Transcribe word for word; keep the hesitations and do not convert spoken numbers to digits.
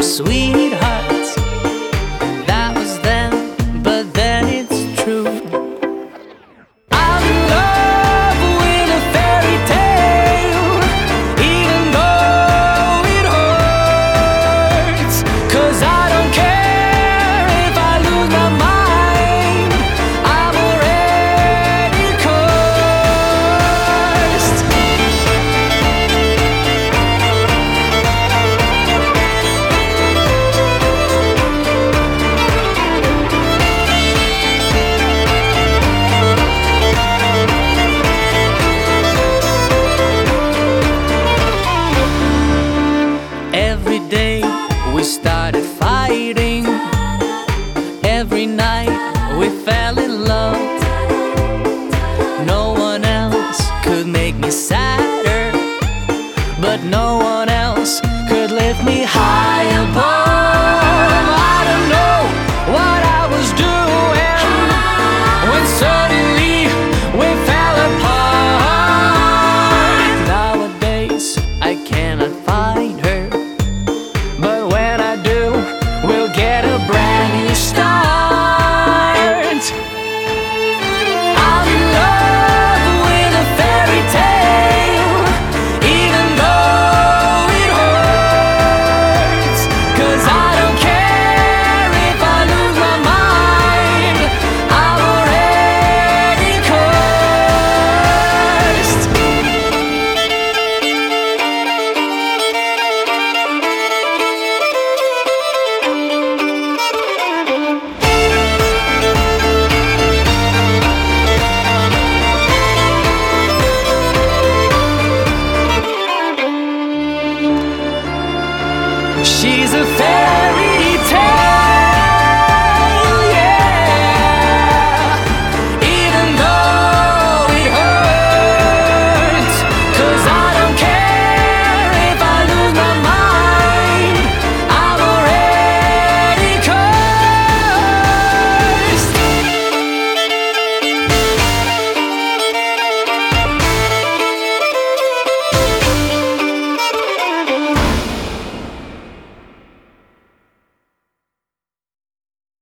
sweetheart. That was then, but then it's true. I'm in love with a fairy tale, even though it hurts. 'Cause I don't care if I lose my mind, I'm already cursed. Every day we started fighting, every night we fell in love. No one else could make me sadder, but no one else could lift me high above. I don't know what I was doing when suddenly we fell apart. Nowadays I cannot find her, but when I do, we'll get a brand new start. I'm in love with a fairy tale, even though it hurts. 'Cause I don't care if I lose my mind, I'm already cursed. She's a fairy